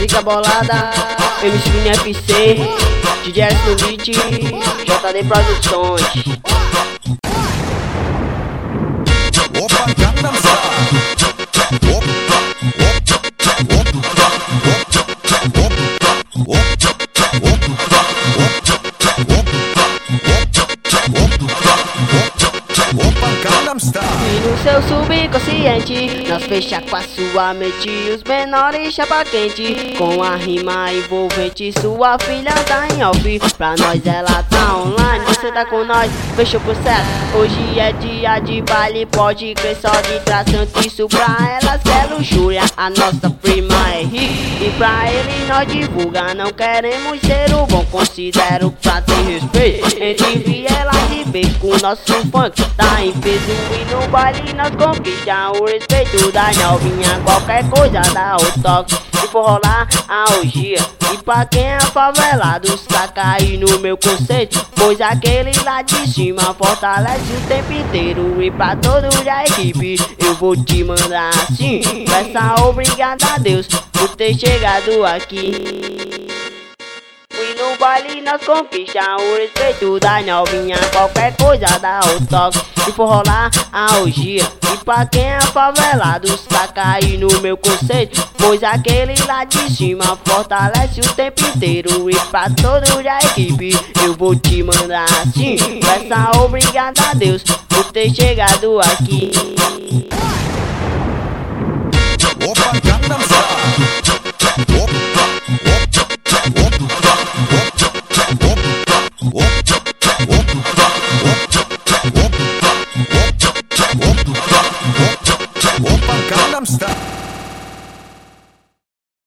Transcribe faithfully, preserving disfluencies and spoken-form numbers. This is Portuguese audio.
Zica bolada, M C Vini F C, D J S no beat, J D Produções. Opa, Gangnam Style. Op, op, op, op, op, op, Opa, Gangnam Style. E no seu subconsciente, nós fecha com a sua mente. Os menores chapa quente, com a rima envolvente. Sua filha tá em off, pra nós ela tá online. Você tá com nós, fechou pro certo. Hoje é dia de baile, pode crer só de tração. Isso pra elas é luxúria, a nossa prima é hit. E pra ele nós divulga, não queremos ser o bom. Considero pra ter respeito entre vielas e beco. Nosso funk tá em peso e no baile nós conquista o respeito da novinha. Qualquer coisa dá o toque e for rolar a orgia. E pra quem é favelado, saca aí no meu conceito, pois aquele lá de cima fortalece o tempo inteiro. E pra todos da equipe eu vou te mandar assim: peça obrigado a Deus por ter chegado aqui. E no baile nós conquista o respeito da novinha. Qualquer coisa dá o toque e for rolar a orgia. E pra quem é favelado, saca aí no meu conceito, pois aquele lá de cima fortalece o tempo inteiro. E pra todos da equipe eu vou te mandar assim: peça obrigado a Deus por ter chegado aqui.